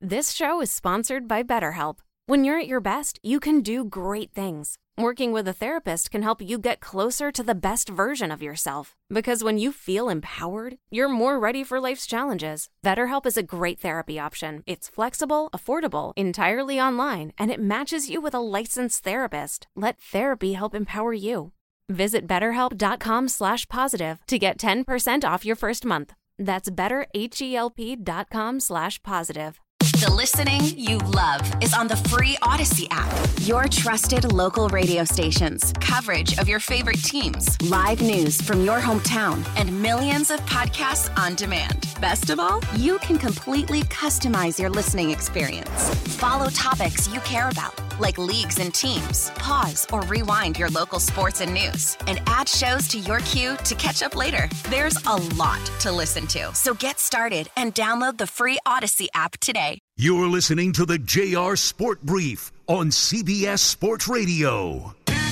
This show is sponsored by BetterHelp. When you're at your best, you can do great things. Working with a therapist can help you get closer to the best version of yourself. Because when you feel empowered, you're more ready for life's challenges. BetterHelp is a great therapy option. It's flexible, affordable, entirely online, and it matches you with a licensed therapist. Let therapy help empower you. Visit BetterHelp.com/positive to get 10% off your first month. That's BetterHelp.com/positive. The listening you love is on the free Odyssey app. Your trusted local radio stations, coverage of your favorite teams, live news from your hometown, and millions of podcasts on demand. Best of all, you can completely customize your listening experience. Follow topics you care about, like leagues and teams. Pause or rewind your local sports and news, and add shows to your queue to catch up later. There's a lot to listen to, so get started and download the free Odyssey app today. You're listening to the JR Sport Brief on CBS Sports Radio.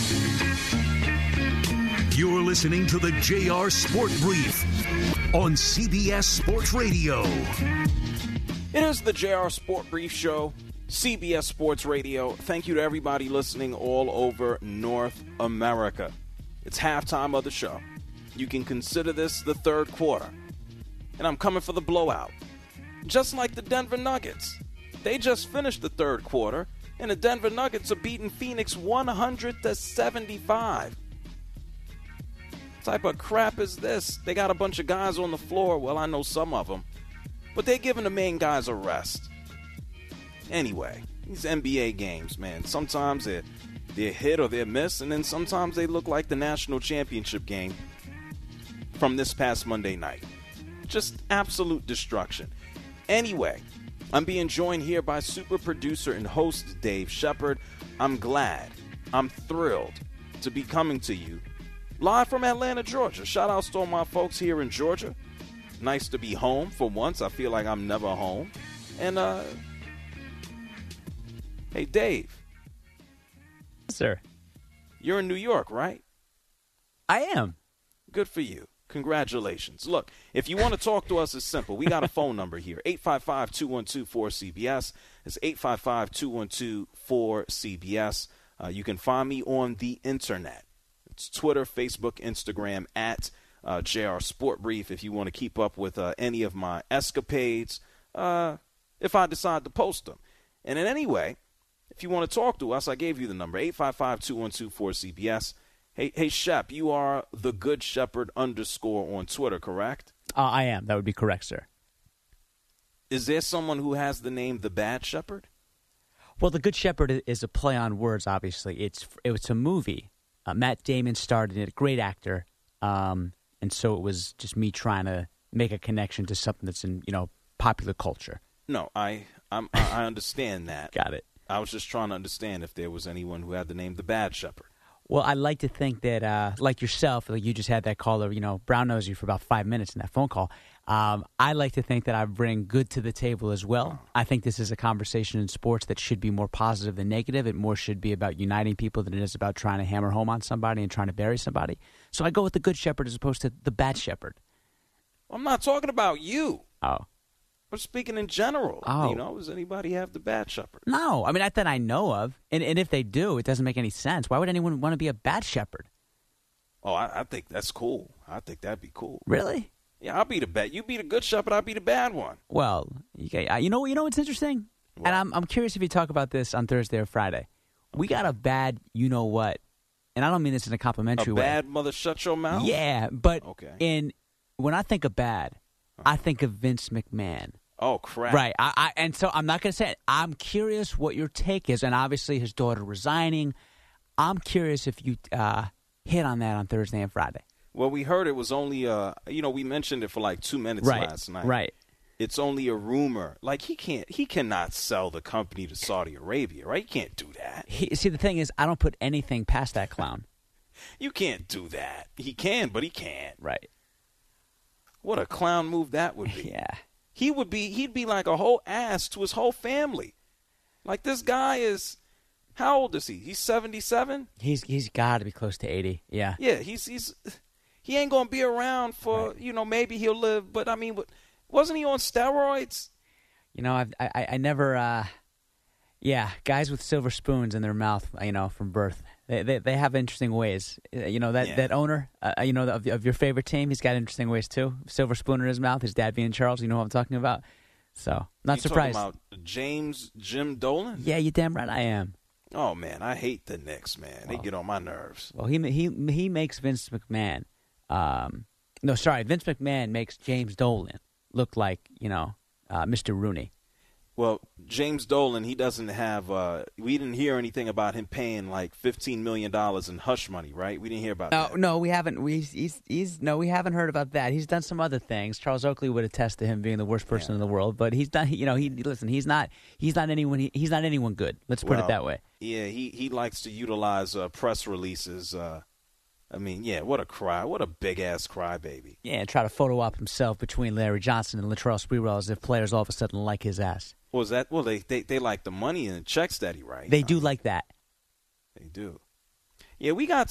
You're listening to the JR Sport Brief on CBS Sports Radio. It is the JR Sport Brief Show, CBS Sports Radio. Thank you to everybody listening all over North America. It's halftime of the show. You can consider this the third quarter. And I'm coming for the blowout. Just like the Denver Nuggets. They just finished the third quarter, and the Denver Nuggets are beating Phoenix 100-75. What type of crap is this? They got a bunch of guys on the floor. Well, I know some of them. But they're giving the main guys a rest. Anyway, these NBA games, man, sometimes they're hit or they're miss, and then sometimes they look like the national championship game from this past Monday night. Just absolute destruction. Anyway, I'm being joined here by super producer and host Dave Shepard. I'm glad, I'm thrilled to be coming to you live from Atlanta, Georgia. Shout out to all my folks here in Georgia. Nice to be home for once. I feel like I'm never home. And, hey, Dave. Sir. You're in New York, right? I am. Good for you. Congratulations. Look, if you want to talk to us, it's simple. We got a phone number here, 855-212-4CBS. It's 855-212-4CBS. You can find me on the internet. It's Twitter, Facebook, Instagram, at JR Sport Brief if you want to keep up with any of my escapades, if I decide to post them. And in any way, if you want to talk to us, I gave you the number, 855-212-4CBS. Hey, Shep, you are the Good Shepherd _ on Twitter, correct? I am. That would be correct, sir. Is there someone who has the name The Bad Shepherd? Well, The Good Shepherd is a play on words, obviously. It's a movie. Matt Damon starred in it, a great actor. And so it was just me trying to make a connection to something that's in, popular culture. No, I understand that. Got it. I was just trying to understand if there was anyone who had the name The Bad Shepherd. Well, I like to think that, like yourself, like you just had that caller, brown-nosed you for about 5 minutes in that phone call. I like to think that I bring good to the table as well. I think this is a conversation in sports that should be more positive than negative. It more should be about uniting people than it is about trying to hammer home on somebody and trying to bury somebody. So I go with the Good Shepherd as opposed to the Bad Shepherd. I'm not talking about you. Oh. I'm speaking in general. Oh. Does anybody have the Bad Shepherd? No. I mean, not that I know of. And if they do, it doesn't make any sense. Why would anyone want to be a Bad Shepherd? Oh, I think that's cool. I think that'd be cool. Really? Yeah, I'll be the bad. You be the Good Shepherd, I'll be the bad one. Well, you know what's interesting? What? And I'm curious if you talk about this on Thursday or Friday. We got a bad you-know-what. And I don't mean this in a complimentary way. A bad mother shut your mouth? Yeah, but when I think of bad, I think of Vince McMahon. Oh, crap. Right. And so I'm not going to say it. I'm curious what your take is. And obviously his daughter resigning. I'm curious if you hit on that on Thursday and Friday. Well, we heard it was only, we mentioned it for like 2 minutes last night. Right. It's only a rumor. Like, he cannot sell the company to Saudi Arabia, right? He can't do that. See, the thing is, I don't put anything past that clown. You can't do that. He can, but he can't. Right. What a clown move that would be. Yeah. He'd be like a whole ass to his whole family. Like, this guy is, how old is he? He's 77? He's got to be close to 80. Yeah. Yeah, he ain't going to be around for, maybe he'll live, but I mean, wasn't he on steroids? I never. Guys with silver spoons in their mouth, from birth, they have interesting ways. That owner, of your favorite team, he's got interesting ways too. Silver spoon in his mouth. His dad being Charles. You know what I'm talking about. So not surprised. Talking about Jim Dolan? Yeah, you damn right I am. Oh man, I hate the Knicks, man. They get on my nerves. Well, he makes Vince McMahon. Vince McMahon makes James Dolan look like Mr. Rooney. Well, James Dolan, he doesn't have. We didn't hear anything about him paying like $15 million in hush money, right? We didn't hear about that. No, we haven't. We haven't heard about that. He's done some other things. Charles Oakley would attest to him being the worst person in the world, but he's done. He's not anyone. He's not anyone good. Let's put it that way. Yeah, he likes to utilize press releases. What a big ass crybaby. Yeah, and try to photo op himself between Larry Johnson and Latrell Sprewell as if players all of a sudden like his ass. They like the money and the checks that he writes. They do like that. They do. Yeah, we got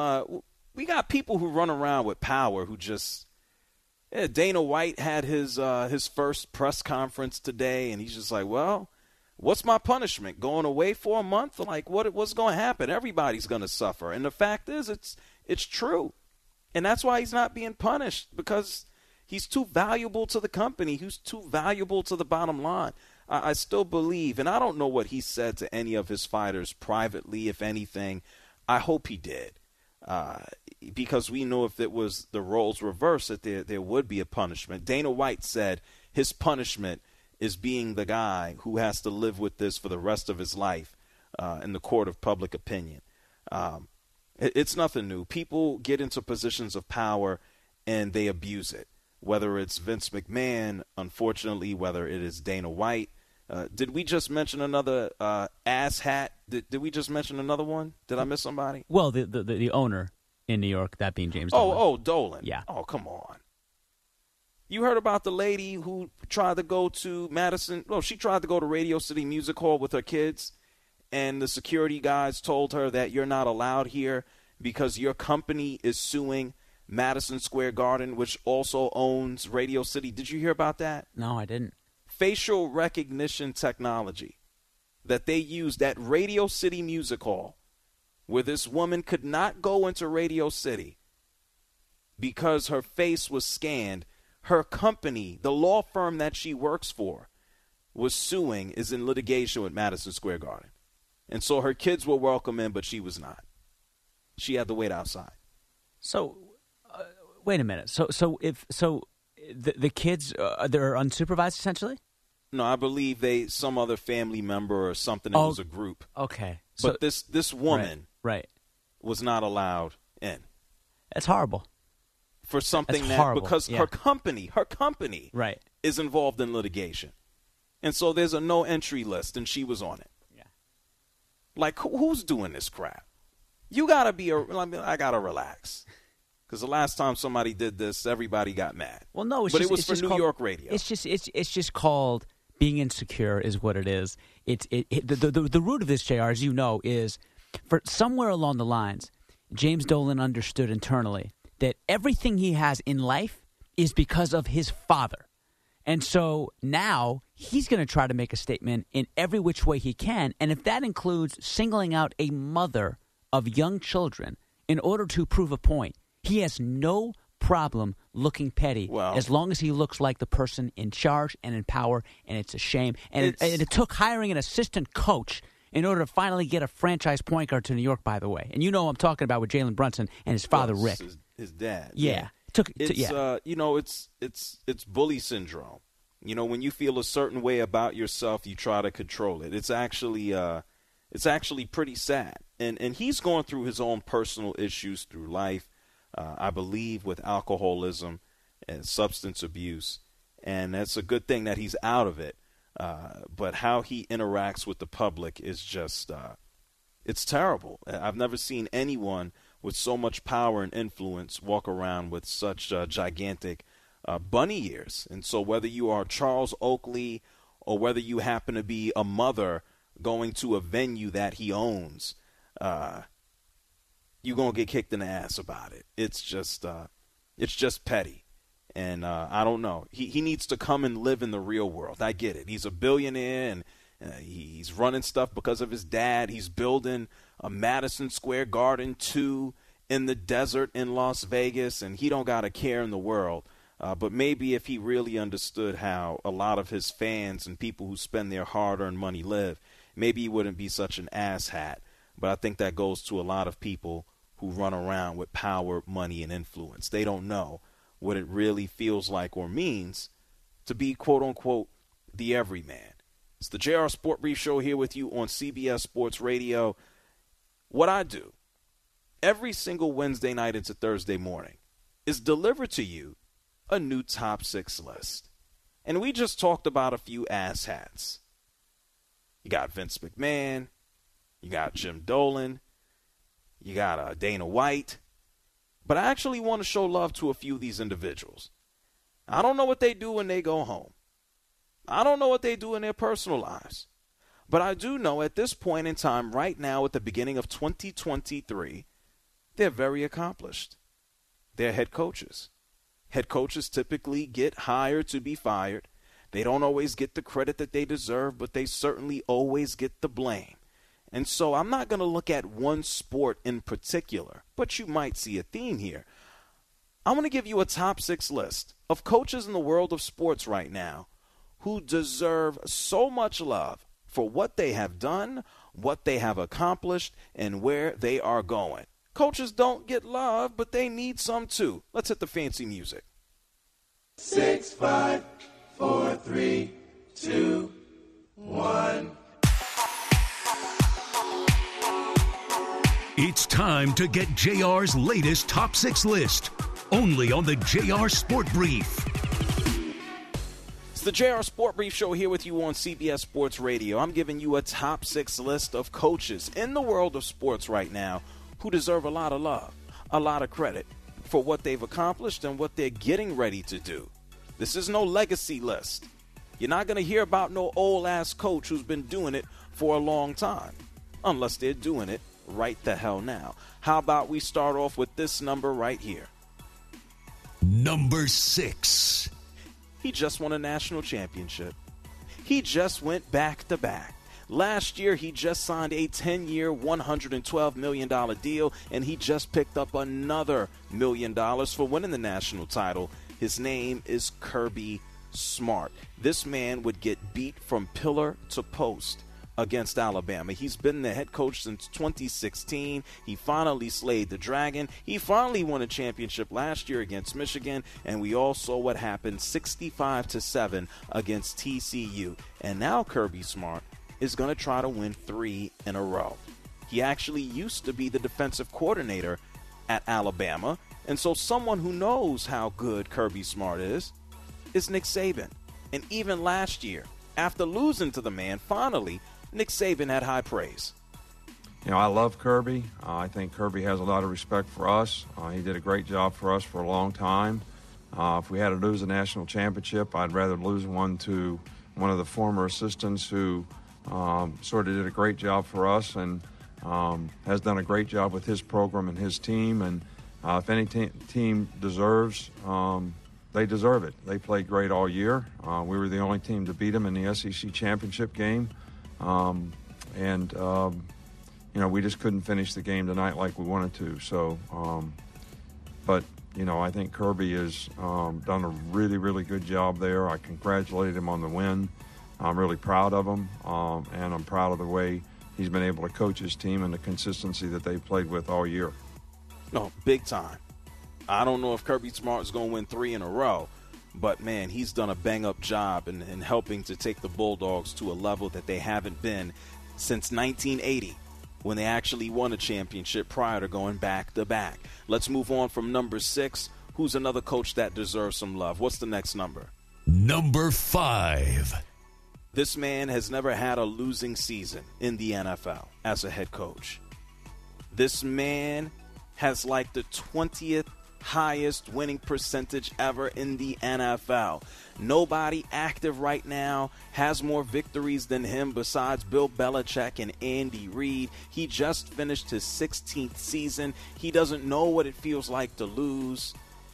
people who run around with power who just. Yeah, Dana White had his first press conference today, and he's just like, well, what's my punishment? Going away for a month? Like, what's going to happen? Everybody's going to suffer, and the fact is, it's true, and that's why he's not being punished, because he's too valuable to the company. He's too valuable to the bottom line. I still believe, and I don't know what he said to any of his fighters privately, if anything. I hope he did, because we know if it was the roles reversed, that there would be a punishment. Dana White said his punishment is being the guy who has to live with this for the rest of his life in the court of public opinion. It's nothing new. People get into positions of power and they abuse it, whether it's Vince McMahon, unfortunately, whether it is Dana White. Did we just mention another ass hat? Did we just mention another one? Did I miss somebody? Well, the owner in New York, that being James Dolan. Oh, Dolan. Yeah. Oh, come on. You heard about the lady who tried to go to Madison? Well, she tried to go to Radio City Music Hall with her kids, and the security guys told her that you're not allowed here because your company is suing Madison Square Garden, which also owns Radio City. Did you hear about that? No, I didn't. Facial recognition technology that they used at Radio City Music Hall, where this woman could not go into Radio City because her face was scanned. Her company, the law firm that she works for, is in litigation with Madison Square Garden. And so her kids were welcome in, but she was not. She had to wait outside. So, wait a minute. So the kids, they're unsupervised essentially? No, I believe some other family member or something. It was a group. Okay. But this woman right. was not allowed in. That's horrible. For something That's horrible. Because her company right. is involved in litigation. And so there's a no entry list, and she was on it. Yeah. Like, who's doing this crap? You got to I got to relax. Because the last time somebody did this, everybody got mad. Well, no, it was for New York radio. It's just called being insecure is what it is. The root of this, JR, as you know, is for somewhere along the lines, James Dolan understood internally that everything he has in life is because of his father. And so now he's going to try to make a statement in every which way he can. And if that includes singling out a mother of young children in order to prove a point, he has no problem looking petty as long as he looks like the person in charge and in power, and it's a shame. And it took hiring an assistant coach in order to finally get a franchise point guard to New York, by the way. And you know what I'm talking about with Jalen Brunson and his father, Rick. His dad. Yeah. It's bully syndrome. When you feel a certain way about yourself, you try to control it. It's actually pretty sad. And he's going through his own personal issues through life, I believe, with alcoholism and substance abuse. And that's a good thing that he's out of it. But how he interacts with the public is just it's terrible. I've never seen anyone with so much power and influence walk around with such gigantic bunny ears. And so whether you are Charles Oakley or whether you happen to be a mother going to a venue that he owns, you're going to get kicked in the ass about it. It's just petty. And I don't know. He needs to come and live in the real world. I get it. He's a billionaire, and he's running stuff because of his dad. He's building a Madison Square Garden 2 in the desert in Las Vegas, and he don't got a care in the world. But maybe if he really understood how a lot of his fans and people who spend their hard-earned money live, maybe he wouldn't be such an asshat. But I think that goes to a lot of people who run around with power, money, and influence. They don't know what it really feels like or means to be, quote-unquote, the everyman. It's the JR Sport Brief Show here with you on CBS Sports Radio. What I do every single Wednesday night into Thursday morning is deliver to you a new top 6 list. And we just talked about a few asshats. You got Vince McMahon. You got Jim Dolan. You got Dana White. But I actually want to show love to a few of these individuals. I don't know what they do when they go home. I don't know what they do in their personal lives. But I do know at this point in time, right now at the beginning of 2023, they're very accomplished. They're head coaches. Head coaches typically get hired to be fired. They don't always get the credit that they deserve, but they certainly always get the blame. And so I'm not going to look at one sport in particular, but you might see a theme here. I'm going to give you a top 6 list of coaches in the world of sports right now who deserve so much love for what they have done, what they have accomplished, and where they are going. Coaches don't get love, but they need some too. Let's hit the fancy music. 6, 5, 4, 3, 2, 1. It's time to get JR's latest top 6 list, only on the JR Sport Brief. It's the JR Sport Brief Show here with you on CBS Sports Radio. I'm giving you a top 6 list of coaches in the world of sports right now who deserve a lot of love, a lot of credit for what they've accomplished and what they're getting ready to do. This is no legacy list. You're not going to hear about no old-ass coach who's been doing it for a long time, unless they're doing it right the hell now. How about we start off with this number right here? Number 6. He just won a national championship. He just went back-to-back. Last year, he just signed a 10-year, $112 million deal, and he just picked up another $1 million for winning the national title. His name is Kirby Smart. This man would get beat from pillar to post against Alabama. He's been the head coach since 2016. He finally slayed the dragon. He finally won a championship last year against Michigan, and we all saw what happened 65-7 against TCU. And now Kirby Smart is going to try to win 3 in a row. He actually used to be the defensive coordinator at Alabama, and so someone who knows how good Kirby Smart is Nick Saban. And even last year, after losing to the man, finally, Nick Saban had high praise. You know, I love Kirby. I think Kirby has a lot of respect for us. He did a great job for us for a long time. If we had to lose a national championship, I'd rather lose one to one of the former assistants who sort of did a great job for us and has done a great job with his program and his team. And if any team deserves, they deserve it. They played great all year. We were the only team to beat them in the SEC championship game. You know, we just couldn't finish the game tonight like we wanted to. So, but, you know, I think Kirby has done a really, really good job there. I congratulate him on the win. I'm really proud of him, and I'm proud of the way he's been able to coach his team and the consistency that they've played with all year. No, big time. I don't know if Kirby Smart is going to win 3 in a row, but, man, he's done a bang-up job in helping to take the Bulldogs to a level that they haven't been since 1980 when they actually won a championship prior to going back-to-back. Let's move on from number 6. Who's another coach that deserves some love? What's the next number? Number 5. This man has never had a losing season in the NFL as a head coach. This man has like the 20th highest winning percentage ever in the NFL. Nobody active right now has more victories than him besides Bill Belichick and Andy Reid. He just finished his 16th season. He doesn't know what it feels like to lose.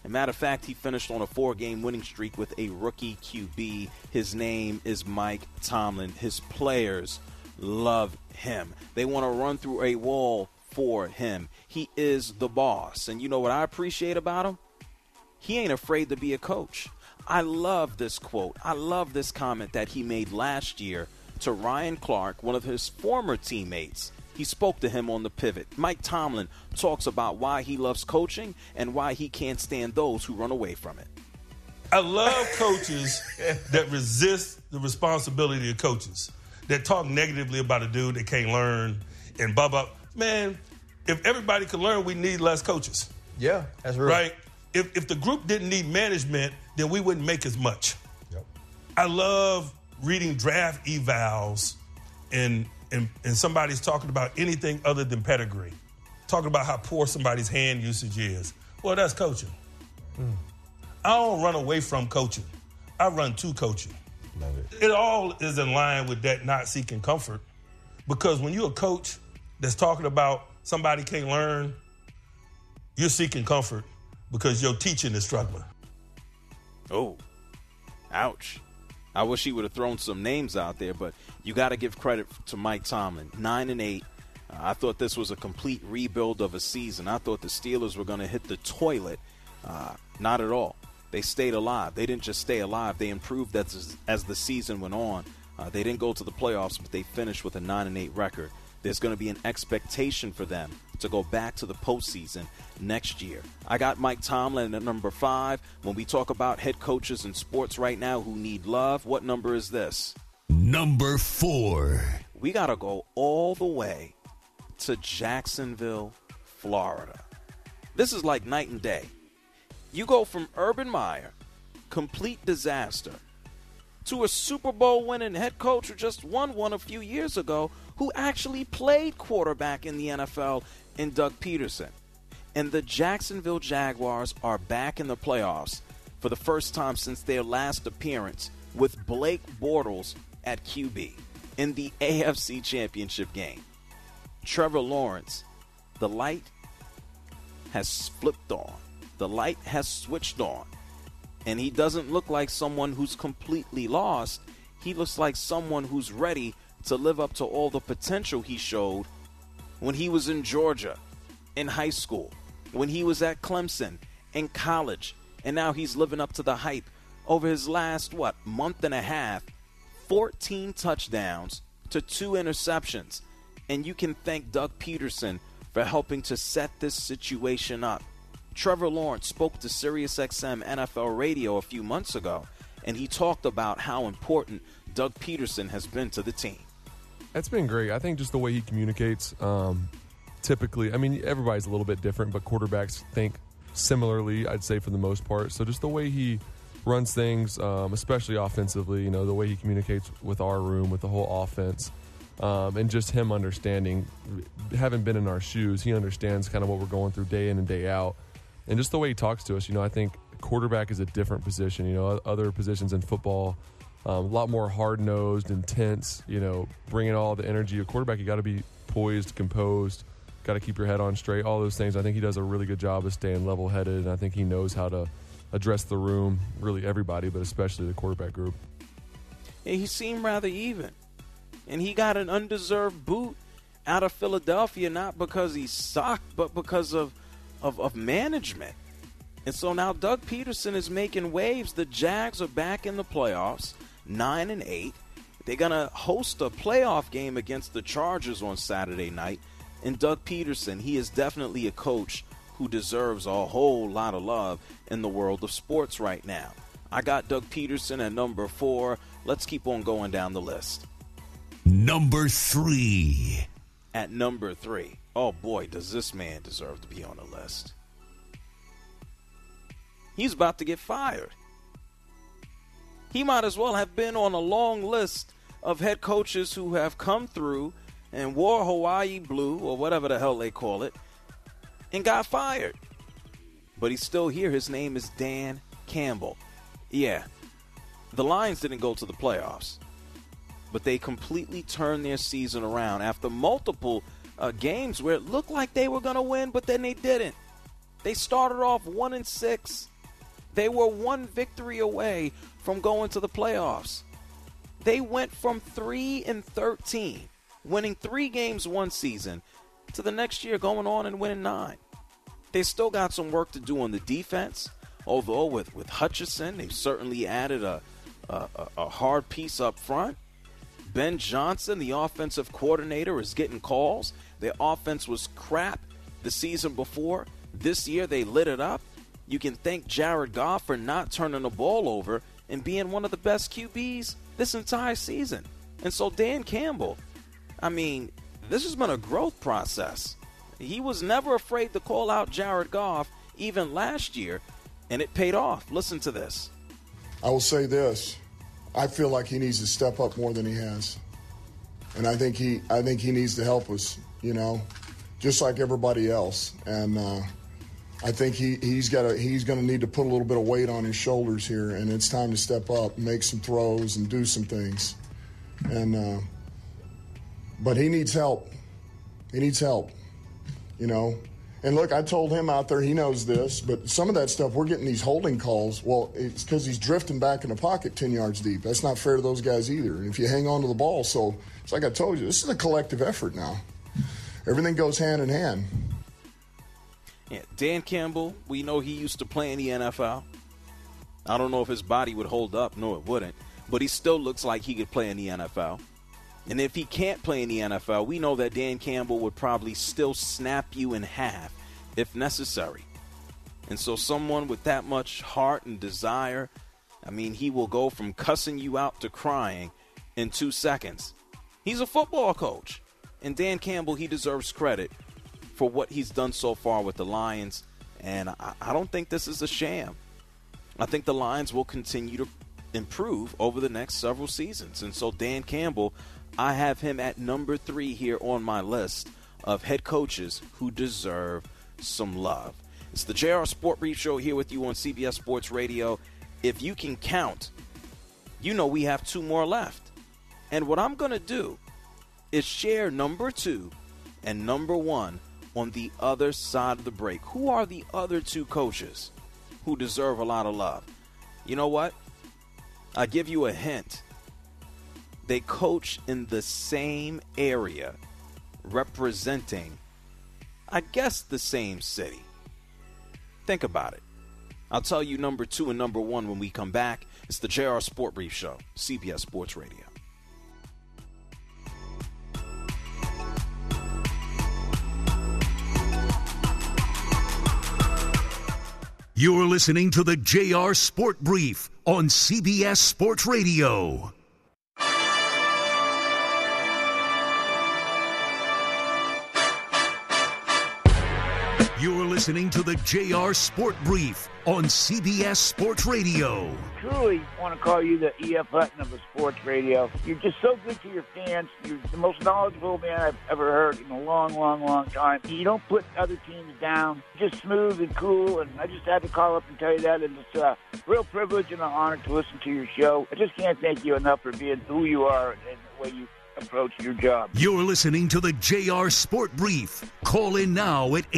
As a matter of fact, he finished on a 4-game winning streak with a rookie QB. His name is Mike Tomlin. His players love him. They want to run through a wall for him. He is the boss. And you know what I appreciate about him? He ain't afraid to be a coach. I love this quote. I love this comment that he made last year to Ryan Clark, one of his former teammates. He spoke to him on the pivot. Mike Tomlin talks about why he loves coaching and why he can't stand those who run away from it. I love coaches that resist the responsibility of coaches, that talk negatively about a dude that can't learn and blah, blah. Man, if everybody could learn, we need less coaches. Yeah, that's real. Right? If the group didn't need management, then we wouldn't make as much. Yep. I love reading draft evals and somebody's talking about anything other than pedigree, talking about how poor somebody's hand usage is. Well, that's coaching. I don't run away from coaching. I run to coaching. Love it. It all is in line with that not seeking comfort, because when you're a coach that's talking about somebody can't learn, you're seeking comfort because your teaching is struggling. Oh, ouch. I wish he would have thrown some names out there, but you got to give credit to Mike Tomlin. 9-8. I thought this was a complete rebuild of a season. I thought the Steelers were going to hit the toilet. Not at all. They stayed alive. They didn't just stay alive. They improved as the season went on. They didn't go to the playoffs, but they finished with a 9-8 record. There's going to be an expectation for them to go back to the postseason next year. I got Mike Tomlin at number 5. When we talk about head coaches in sports right now who need love, what number is this? Number 4. We got to go all the way to Jacksonville, Florida. This is like night and day. You go from Urban Meyer, complete disaster, to a Super Bowl winning head coach who just won one a few years ago, who actually played quarterback in the NFL, in Doug Peterson. And the Jacksonville Jaguars are back in the playoffs for the first time since their last appearance, with Blake Bortles at QB in the AFC Championship game. Trevor Lawrence, the light has flipped on. The light has switched on. And he doesn't look like someone who's completely lost. He looks like someone who's ready to live up to all the potential he showed when he was in Georgia, in high school, when he was at Clemson, in college, and now he's living up to the hype over his last, month and a half, 14 touchdowns to 2 interceptions. And you can thank Doug Peterson for helping to set this situation up. Trevor Lawrence spoke to SiriusXM NFL Radio a few months ago, and he talked about how important Doug Peterson has been to the team. That's been great. I think just the way he communicates, typically, I mean, everybody's a little bit different, but quarterbacks think similarly, I'd say, for the most part. So just the way he runs things, especially offensively, the way he communicates with our room, with the whole offense, and just him understanding, having been in our shoes, he understands kind of what we're going through day in and day out. And just the way he talks to us, I think quarterback is a different position. Other positions in football, a lot more hard-nosed, intense, bringing all the energy. A quarterback, you got to be poised, composed, got to keep your head on straight, all those things. I think he does a really good job of staying level-headed, and I think he knows how to address the room, really everybody, but especially the quarterback group. And he seemed rather even. And he got an undeserved boot out of Philadelphia, not because he sucked, but because of management. And so now Doug Peterson is making waves. The Jags are back in the playoffs, 9-8. They're going to host a playoff game against the Chargers on Saturday night. And Doug Peterson, he is definitely a coach who deserves a whole lot of love in the world of sports right now. I got Doug Peterson at number 4. Let's keep on going down the list. Number 3. At number 3. Oh, boy, does this man deserve to be on the list. He's about to get fired. He might as well have been on a long list of head coaches who have come through and wore Hawaii blue, or whatever the hell they call it, and got fired. But he's still here. His name is Dan Campbell. Yeah, the Lions didn't go to the playoffs, but they completely turned their season around after multiple games where it looked like they were going to win, but then they didn't. They started off 1-6, They were one victory away from going to the playoffs. They went from 3-13, winning 3 games one season, to the next year going on and winning 9. They still got some work to do on the defense, although with Hutchinson, they've certainly added a hard piece up front. Ben Johnson, the offensive coordinator, is getting calls. Their offense was crap the season before. This year, they lit it up. You can thank Jared Goff for not turning the ball over and being one of the best QBs this entire season. And so Dan Campbell, I mean, this has been a growth process. He was never afraid to call out Jared Goff, even last year, and it paid off. Listen to this. I will say this. I feel like he needs to step up more than he has. And I think he needs to help us, just like everybody else. And I think he's going to need to put a little bit of weight on his shoulders here, and it's time to step up, make some throws, and do some things. And but he needs help. He needs help, And look, I told him out there, he knows this, but some of that stuff, we're getting these holding calls. Well, it's because he's drifting back in the pocket 10 yards deep. That's not fair to those guys either. And if you hang on to the ball, so it's like I told you, this is a collective effort now. Everything goes hand in hand. Yeah, Dan Campbell, we know he used to play in the NFL. I don't know if his body would hold up. No, it wouldn't. But he still looks like he could play in the NFL. And if he can't play in the NFL, we know that Dan Campbell would probably still snap you in half if necessary. And so someone with that much heart and desire, I mean, he will go from cussing you out to crying in 2 seconds. He's a football coach. And Dan Campbell, he deserves credit for what he's done so far with the Lions. And I don't think this is a sham. I think the Lions will continue to improve over the next several seasons. And so Dan Campbell, I have him at number 3 here on my list of head coaches who deserve some love. It's the JR Sport Brief Show here with you on CBS Sports Radio. If you can count, we have 2 more left. And what I'm going to do is share number 2 and number 1 on the other side of the break. Who are the other 2 coaches who deserve a lot of love? You know what? I'll give you a hint. They coach in the same area, representing, I guess, the same city. Think about it. I'll tell you number 2 and number 1 when we come back. It's the JR Sport Brief Show, CBS Sports Radio. You're listening to the JR Sport Brief on CBS Sports Radio. You're listening to the JR Sport Brief on CBS Sports Radio. Truly want to call you the E.F. Hutton of the sports radio. You're just so good to your fans. You're the most knowledgeable man I've ever heard in a long, long, long time. You don't put other teams down. You're just smooth and cool, and I just had to call up and tell you that. And it's a real privilege and an honor to listen to your show. I just can't thank you enough for being who you are and the way you approach your job. You're listening to the JR Sport Brief. Call in now at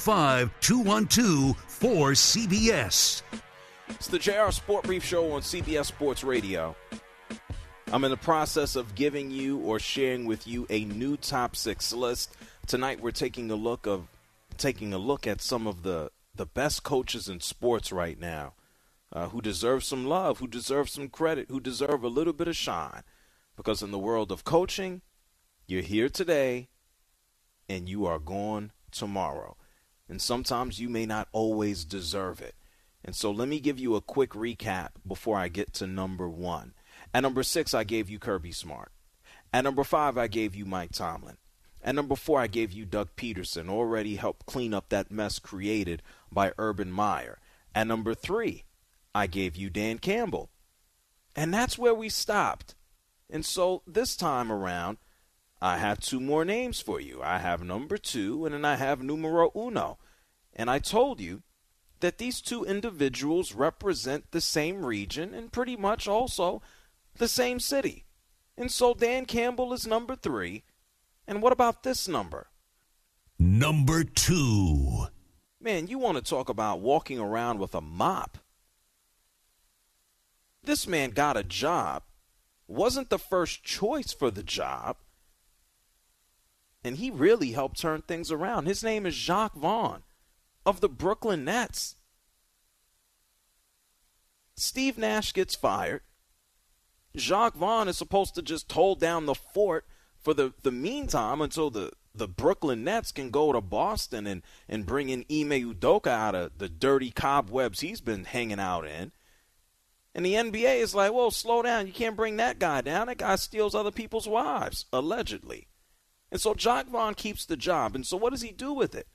855-212-4CBS. It's the JR Sport Brief Show on CBS Sports Radio. I'm in the process of giving you or sharing with you a new top 6 list. Tonight we're taking a look at some of the best coaches in sports right now, who deserve some love, who deserve some credit, who deserve a little bit of shine. Because in the world of coaching, you're here today and you are gone tomorrow. And sometimes you may not always deserve it. And so let me give you a quick recap before I get to number 1. At number 6, I gave you Kirby Smart. At number 5, I gave you Mike Tomlin. At number 4, I gave you Doug Peterson, already helped clean up that mess created by Urban Meyer. At number 3, I gave you Dan Campbell. And that's where we stopped. And so this time around, I have 2 more names for you. I have number 2, and then I have numero uno. And I told you that these 2 individuals represent the same region and pretty much also the same city. And so Dan Campbell is number 3. And what about this number? Number 2. Man, you want to talk about walking around with a mop. This man got a job, wasn't the first choice for the job, and he really helped turn things around. His name is Jacques Vaughn of the Brooklyn Nets. Steve Nash gets fired. Jacques Vaughn is supposed to just hold down the fort for the meantime until the Brooklyn Nets can go to Boston and bring in Ime Udoka out of the dirty cobwebs he's been hanging out in. And the NBA is like, whoa, slow down. You can't bring that guy down. That guy steals other people's wives, allegedly. And so Jacques Vaughn keeps the job. And so what does he do with it?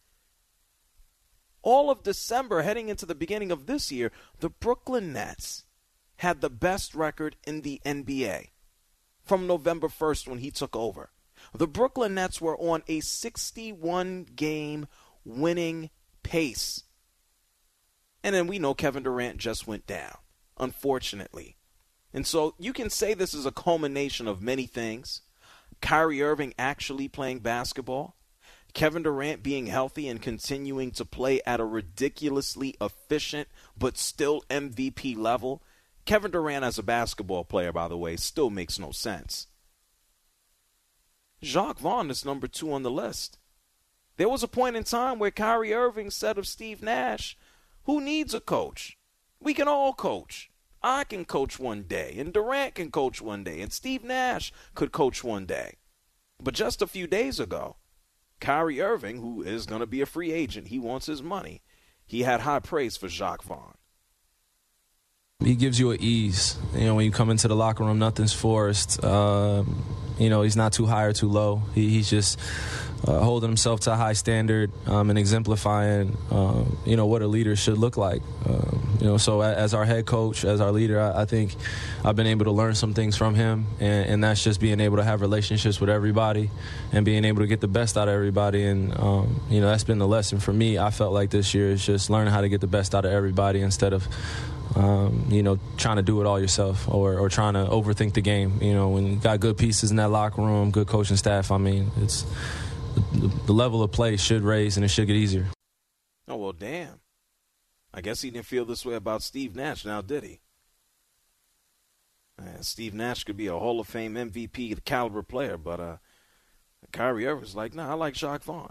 All of December, heading into the beginning of this year, the Brooklyn Nets had the best record in the NBA from November 1st when he took over. The Brooklyn Nets were on a 61-game winning pace. And then we know Kevin Durant just went down, unfortunately. And so you can say this is a culmination of many things. Kyrie Irving actually playing basketball. Kevin Durant being healthy and continuing to play at a ridiculously efficient but still MVP level. Kevin Durant as a basketball player, by the way, still makes no sense. Jacques Vaughn is number 2 on the list. There was a point in time where Kyrie Irving said of Steve Nash, who needs a coach? We can all coach. I can coach one day, and Durant can coach one day, and Steve Nash could coach one day. But just a few days ago, Kyrie Irving, who is going to be a free agent, he wants his money, he had high praise for Jacques Vaughn. He gives you an ease. When you come into the locker room, nothing's forced. He's not too high or too low. He's just holding himself to a high standard and exemplifying, what a leader should look like. So as our head coach, as our leader, I think I've been able to learn some things from him, and that's just being able to have relationships with everybody and being able to get the best out of everybody. And, that's been the lesson for me. I felt like this year is just learning how to get the best out of everybody instead of trying to do it all yourself or trying to overthink the game. When you got good pieces in that locker room, good coaching staff, it's the level of play should raise and it should get easier. Oh, well, damn. I guess he didn't feel this way about Steve Nash now, did he? Steve Nash could be a Hall of Fame MVP caliber player, but Kyrie Irving's like, nah, I like Jacques Vaughn.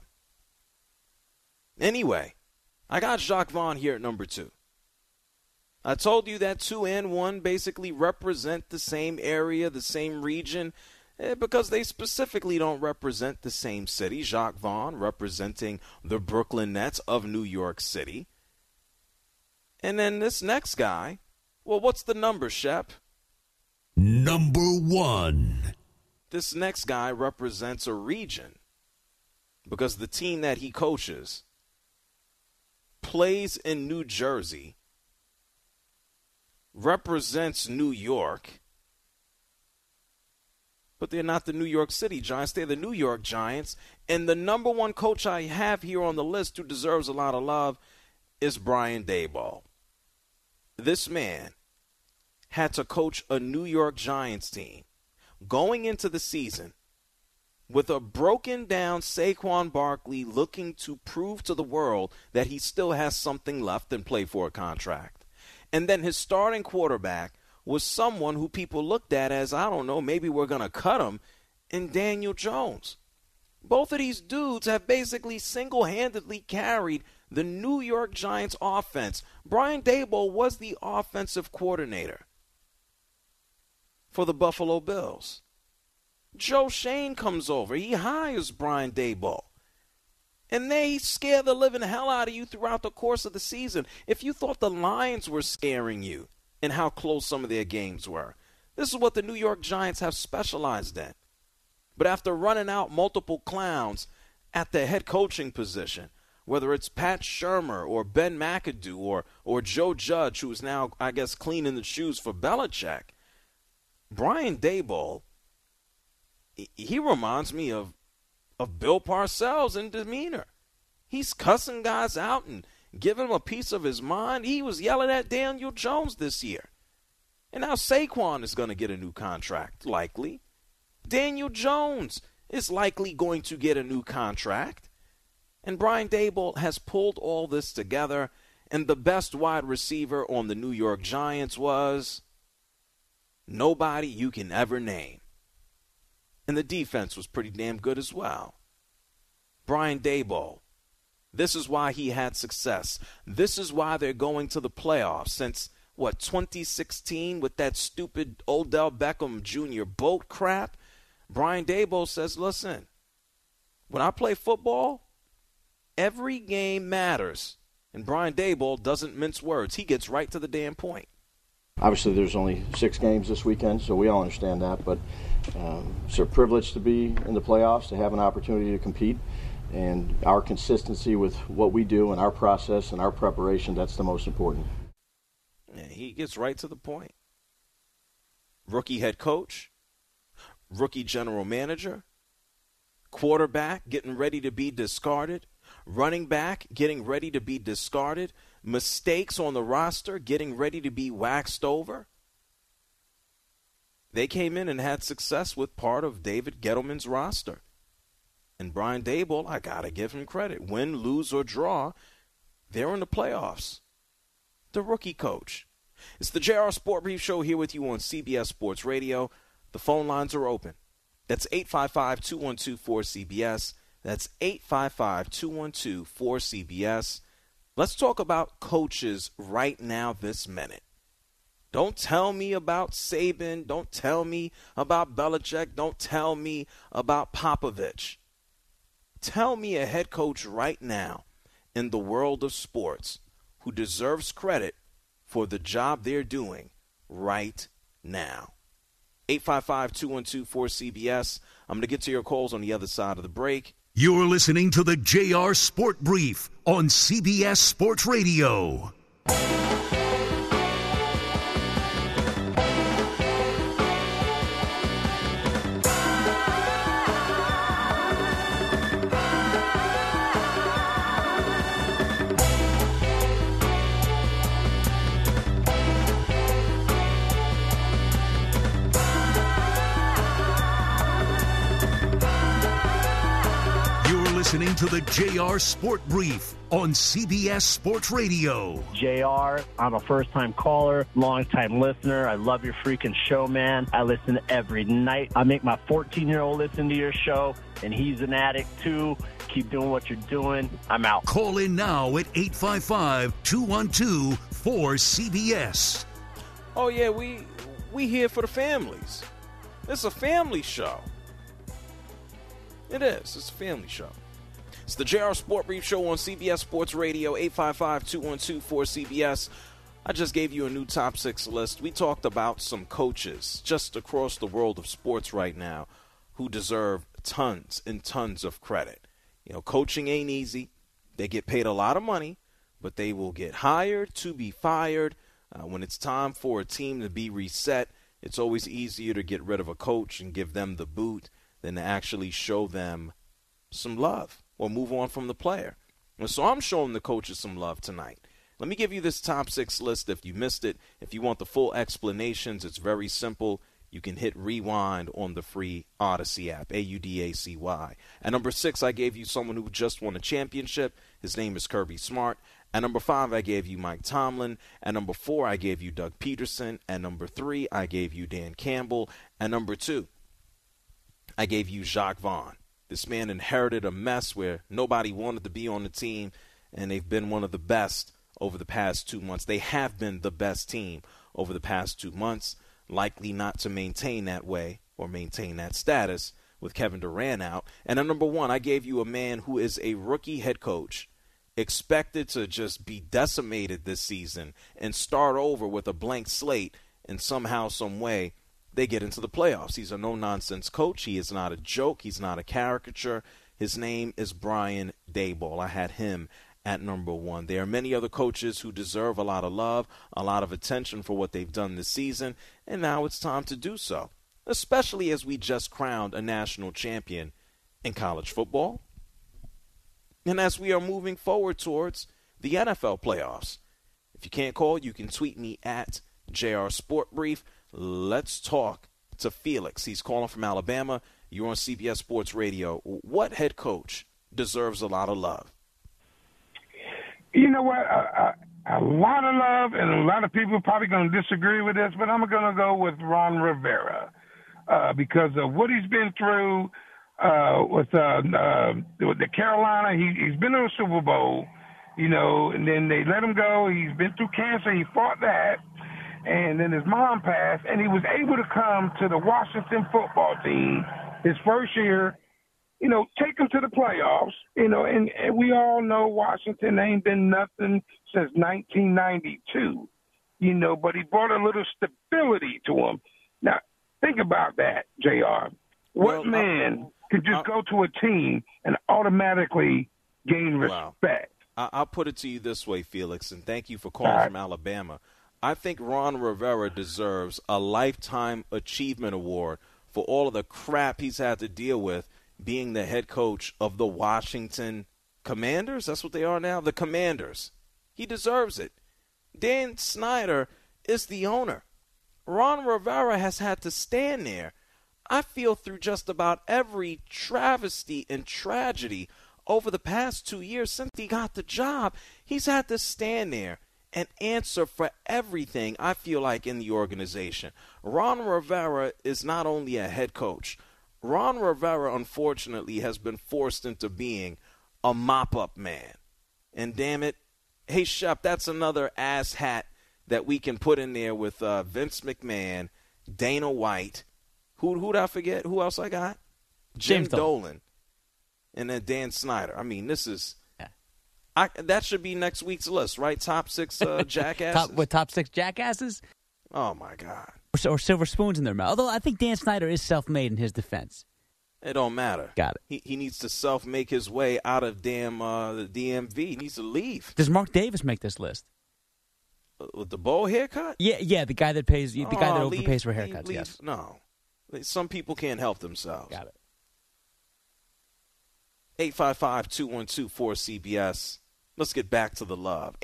Anyway, I got Jacques Vaughn here at number 2. I told you that 2 and 1 basically represent the same area, the same region, because they specifically don't represent the same city. Jacques Vaughn representing the Brooklyn Nets of New York City. And then this next guy, well, what's the number, Shep? Number 1. This next guy represents a region because the team that he coaches plays in New Jersey, represents New York, but they're not the New York City Giants. They're the New York Giants. And the number 1 coach I have here on the list who deserves a lot of love is Brian Daboll. This man had to coach a New York Giants team going into the season with a broken down Saquon Barkley looking to prove to the world that he still has something left and play for a contract. And then his starting quarterback was someone who people looked at as, I don't know, maybe we're going to cut him, in Daniel Jones. Both of these dudes have basically single-handedly carried the New York Giants offense. Brian Daboll was the offensive coordinator for the Buffalo Bills. Joe Shane comes over. He hires Brian Daboll. And they scare the living hell out of you throughout the course of the season. If you thought the Lions were scaring you and how close some of their games were, this is what the New York Giants have specialized in. But after running out multiple clowns at the head coaching position, whether it's Pat Shurmur or Ben McAdoo or Joe Judge, who is now, I guess, cleaning the shoes for Belichick, Brian Daboll, he reminds me of Bill Parcells in demeanor. He's cussing guys out and giving them a piece of his mind. He was yelling at Daniel Jones this year. And now Saquon is going to get a new contract, likely. Daniel Jones is likely going to get a new contract. And Brian Daboll has pulled all this together. And the best wide receiver on the New York Giants was Nobody you can ever name. And the defense was pretty damn good as well. Brian Daboll. This is why he had success. This is why they're going to the playoffs since, 2016 with that stupid Odell Beckham Jr. boat crap? Brian Daboll says, listen, when I play football, every game matters. And Brian Daboll doesn't mince words. He gets right to the damn point. Obviously, there's only 6 games this weekend, so we all understand that. But it's a privilege to be in the playoffs, to have an opportunity to compete. And our consistency with what we do and our process and our preparation, that's the most important. And he gets right to the point. Rookie head coach, rookie general manager, quarterback getting ready to be discarded, running back getting ready to be discarded, mistakes on the roster getting ready to be waxed over. They came in and had success with part of David Gettleman's roster. And Brian Daboll, I got to give him credit. Win, lose, or draw, they're in the playoffs. The rookie coach. It's the JR Sport Brief Show here with you on CBS Sports Radio. The phone lines are open. That's 855-212-4CBS. That's 855-212-4CBS. Let's talk about coaches right now this minute. Don't tell me about Saban. Don't tell me about Belichick. Don't tell me about Popovich. Tell me a head coach right now in the world of sports who deserves credit for the job they're doing right now. 855-212-4CBS. I'm going to get to your calls on the other side of the break. You're listening to the JR Sport Brief on CBS Sports Radio. Listening to the JR Sport Brief on CBS Sports Radio. JR, I'm a first-time caller, long-time listener. I love your freaking show, man. I listen every night. I make my 14-year-old listen to your show, and he's an addict, too. Keep doing what you're doing. I'm out. Call in now at 855-212-4CBS. Oh, yeah, we here for the families. It's a family show. It is. It's a family show. It's the JR Sport Brief Show on CBS Sports Radio, 855-212-4CBS. I just gave you a new top 6 list. We talked about some coaches just across the world of sports right now who deserve tons and tons of credit. You know, coaching ain't easy. They get paid a lot of money, but they will get hired to be fired. When it's time for a team to be reset, it's always easier to get rid of a coach and give them the boot than to actually show them some love or move on from the player. And so I'm showing the coaches some love tonight. Let me give you this top 6 list if you missed it. If you want the full explanations, it's very simple. You can hit rewind on the free Odyssey app, AUDACY. At number 6, I gave you someone who just won a championship. His name is Kirby Smart. At number 5, I gave you Mike Tomlin. At number 4, I gave you Doug Peterson. At number 3, I gave you Dan Campbell. At number 2, I gave you Jacques Vaughn. This man inherited a mess where nobody wanted to be on the team, and they've been one of the best over the past 2 months. They have been the best team over the past 2 months, likely not to maintain that way or maintain that status with Kevin Durant out. And at number 1, I gave you a man who is a rookie head coach, expected to just be decimated this season and start over with a blank slate, and somehow, some way, they get into the playoffs. He's a no-nonsense coach. He is not a joke. He's not a caricature. His name is Brian Daboll. I had him at number 1. There are many other coaches who deserve a lot of love, a lot of attention for what they've done this season, and now it's time to do so, especially as we just crowned a national champion in college football, and as we are moving forward towards the NFL playoffs. If you can't call, you can tweet me at JR Sport Brief. Let's talk to Felix. He's calling from Alabama. You're on CBS Sports Radio. What head coach deserves a lot of love? You know what? a lot of love, and a lot of people are probably going to disagree with this, but I'm going to go with Ron Rivera because of what he's been through with the Carolina. He's been to a Super Bowl, and then they let him go. He's been through cancer. He fought that. And then his mom passed, and he was able to come to the Washington football team his first year, take them to the playoffs, and we all know Washington ain't been nothing since 1992, but he brought a little stability to him. Now, think about that, JR. What man could just go to a team and automatically gain respect? I'll put it to you this way, Felix, and thank you for calling from Alabama. I think Ron Rivera deserves a Lifetime Achievement Award for all of the crap he's had to deal with being the head coach of the Washington Commanders. That's what they are now, the Commanders. He deserves it. Dan Snyder is the owner. Ron Rivera has had to stand there, I feel, through just about every travesty and tragedy over the past 2 years since he got the job. He's had to stand there and answer for everything, I feel like, in the organization. Ron Rivera is not only a head coach. Ron Rivera, unfortunately, has been forced into being a mop-up man. And damn it, hey, Shep, that's another ass hat that we can put in there with Vince McMahon, Dana White. Who'd I forget? Who else I got? Jim Dolan. And then Dan Snyder. I mean, this is... that should be next week's list, right? Top 6 jackasses? Top 6 jackasses? Oh, my God. Or silver spoons in their mouth. Although I think Dan Snyder is self-made in his defense. It don't matter. Got it. He needs to self-make his way out of the DMV. He needs to leave. Does Mark Davis make this list? With the bowl haircut? Yeah, the guy that pays, the guy that overpays for haircuts, yes. No. Some people can't help themselves. Got it. 855-212-4CBS. Let's get back to the love.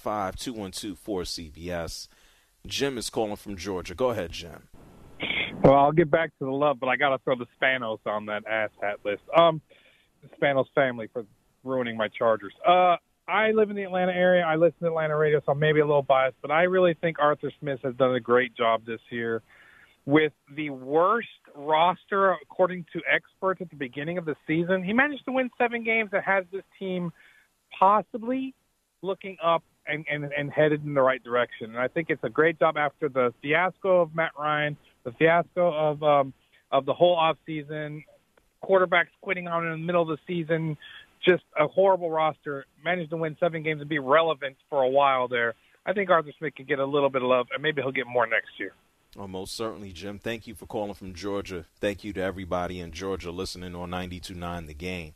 855-212-4CBS. Jim is calling from Georgia. Go ahead, Jim. Well, I'll get back to the love, but I got to throw the Spanos on that asshat list. The Spanos family for ruining my Chargers. I live in the Atlanta area. I listen to Atlanta radio, so I'm maybe a little biased, but I really think Arthur Smith has done a great job this year. With the worst roster, according to experts, at the beginning of the season, he managed to win 7 games that has this team possibly looking up and headed in the right direction. And I think it's a great job after the fiasco of Matt Ryan, the fiasco of the whole offseason, quarterbacks quitting on in the middle of the season, just a horrible roster, managed to win 7 games and be relevant for a while there. I think Arthur Smith can get a little bit of love, and maybe he'll get more next year. Oh, most certainly, Jim. Thank you for calling from Georgia. Thank you to everybody in Georgia listening on 92.9 The Game.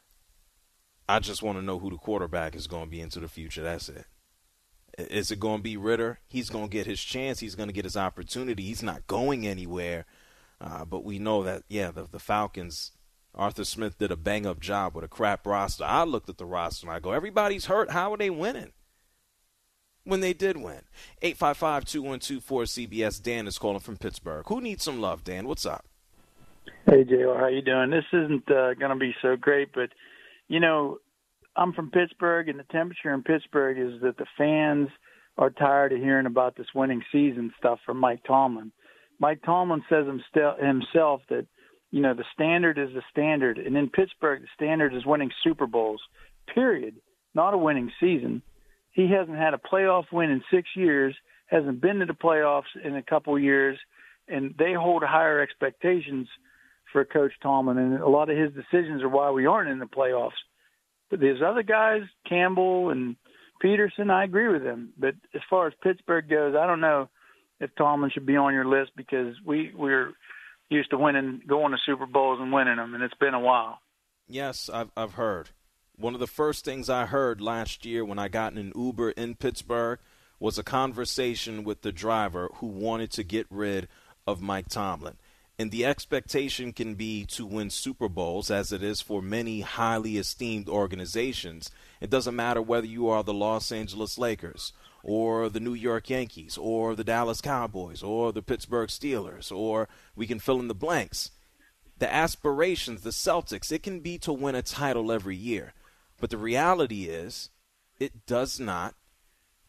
I just want to know who the quarterback is going to be into the future. That's it. Is it going to be Ritter? He's going to get his chance. He's going to get his opportunity. He's not going anywhere. But we know that, the Falcons, Arthur Smith did a bang-up job with a crap roster. I looked at the roster and I go, everybody's hurt. How are they winning? When they did win. 855-212-4CBS. Dan is calling from Pittsburgh. Who needs some love, Dan? What's up? Hey, JR, how you doing? This isn't going to be so great, but, I'm from Pittsburgh, and the temperature in Pittsburgh is that the fans are tired of hearing about this winning season stuff from Mike Tomlin. Mike Tomlin says himself that, the standard is the standard, and in Pittsburgh, the standard is winning Super Bowls, period, not a winning season. He hasn't had a playoff win in 6 years, hasn't been to the playoffs in a couple years, and they hold higher expectations for Coach Tomlin, and a lot of his decisions are why we aren't in the playoffs. But there's other guys, Campbell and Peterson, I agree with them. But as far as Pittsburgh goes, I don't know if Tomlin should be on your list because we're used to going to Super Bowls and winning them, and it's been a while. Yes, I've heard. One of the first things I heard last year when I got in an Uber in Pittsburgh was a conversation with the driver who wanted to get rid of Mike Tomlin. And the expectation can be to win Super Bowls, as it is for many highly esteemed organizations. It doesn't matter whether you are the Los Angeles Lakers or the New York Yankees or the Dallas Cowboys or the Pittsburgh Steelers, or we can fill in the blanks. The aspirations, the Celtics, it can be to win a title every year. But the reality is it does not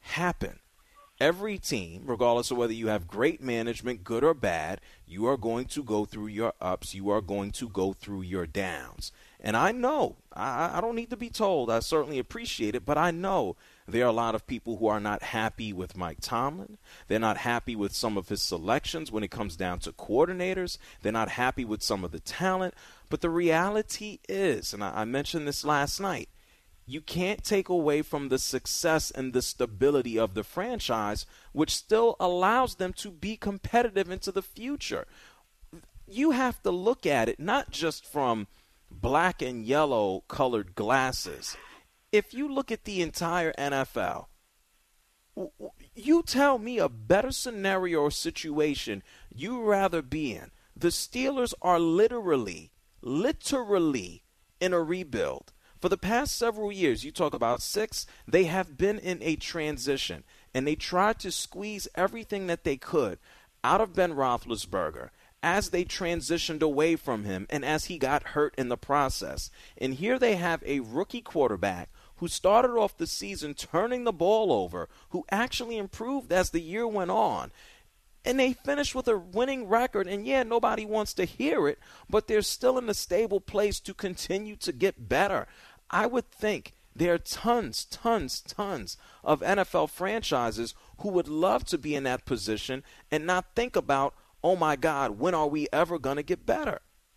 happen. Every team, regardless of whether you have great management, good or bad, you are going to go through your ups. You are going to go through your downs. And I know, I don't need to be told, I certainly appreciate it, but I know there are a lot of people who are not happy with Mike Tomlin. They're not happy with some of his selections when it comes down to coordinators. They're not happy with some of the talent. But the reality is, and I mentioned this last night, you can't take away from the success and the stability of the franchise, which still allows them to be competitive into the future. You have to look at it not just from black and yellow colored glasses. If you look at the entire NFL, you tell me a better scenario or situation you'd rather be in. The Steelers are literally in a rebuild. For the past several years, you talk about 6, they have been in a transition, and they tried to squeeze everything that they could out of Ben Roethlisberger as they transitioned away from him and as he got hurt in the process. And here they have a rookie quarterback who started off the season turning the ball over, who actually improved as the year went on. And they finished with a winning record. And, yeah, nobody wants to hear it, but they're still in a stable place to continue to get better. I would think there are tons of NFL franchises who would love to be in that position and not think about, oh, my God, when are we ever going to get better?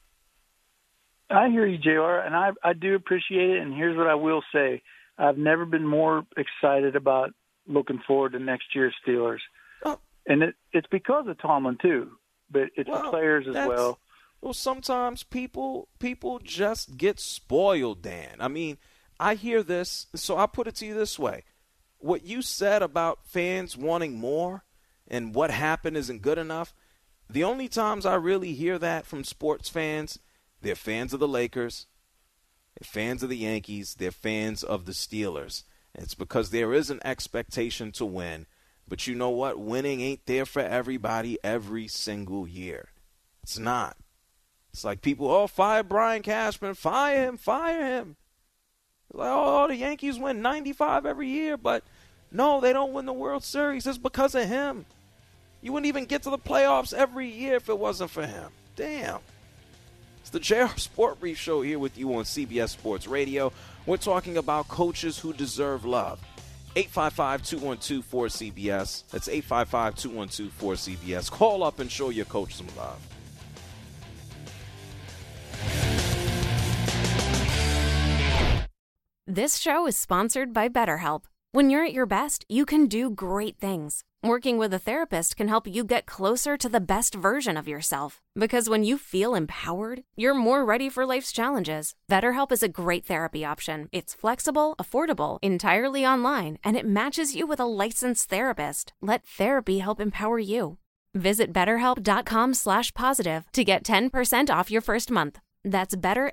I hear you, JR, and I do appreciate it. And here's what I will say. I've never been more excited about looking forward to next year's Steelers. Oh. And it's because of Tomlin, too, but it's the players as well. Well, sometimes people just get spoiled, Dan. I mean, I hear this, so I'll put it to you this way. What you said about fans wanting more and what happened isn't good enough, the only times I really hear that from sports fans, they're fans of the Lakers, they're fans of the Yankees, they're fans of the Steelers. It's because there is an expectation to win. But you know what? Winning ain't there for everybody every single year. It's not. It's like people, fire Brian Cashman, fire him. It's like, the Yankees win 95 every year, but no, they don't win the World Series. It's because of him. You wouldn't even get to the playoffs every year if it wasn't for him. Damn. It's the JR Sport Brief Show here with you on CBS Sports Radio. We're talking about coaches who deserve love. 855-212-4CBS. That's 855-212-4CBS. Call up and show your coach some love. This show is sponsored by BetterHelp. When you're at your best, you can do great things. Working with a therapist can help you get closer to the best version of yourself. Because when you feel empowered, you're more ready for life's challenges. BetterHelp is a great therapy option. It's flexible, affordable, entirely online, and it matches you with a licensed therapist. Let therapy help empower you. Visit BetterHelp.com/positive to get 10% off your first month. That's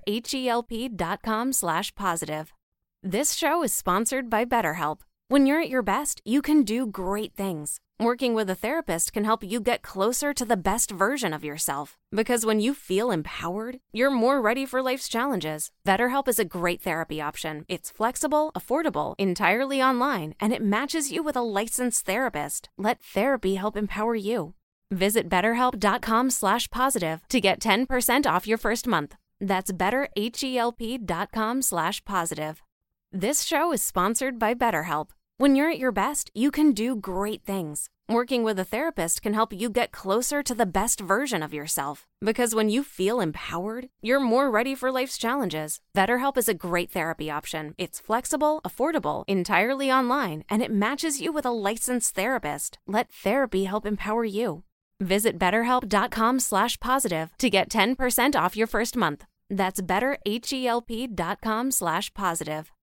BetterHelp.com/positive. This show is sponsored by BetterHelp. When you're at your best, you can do great things. Working with a therapist can help you get closer to the best version of yourself. Because when you feel empowered, you're more ready for life's challenges. BetterHelp is a great therapy option. It's flexible, affordable, entirely online, and it matches you with a licensed therapist. Let therapy help empower you. Visit BetterHelp.com/positive to get 10% off your first month. That's BetterHelp.com/positive. This show is sponsored by BetterHelp. When you're at your best, you can do great things. Working with a therapist can help you get closer to the best version of yourself. Because when you feel empowered, you're more ready for life's challenges. BetterHelp is a great therapy option. It's flexible, affordable, entirely online, and it matches you with a licensed therapist. Let therapy help empower you. Visit BetterHelp.com/positive to get 10% off your first month. That's BetterHelp.com/positive.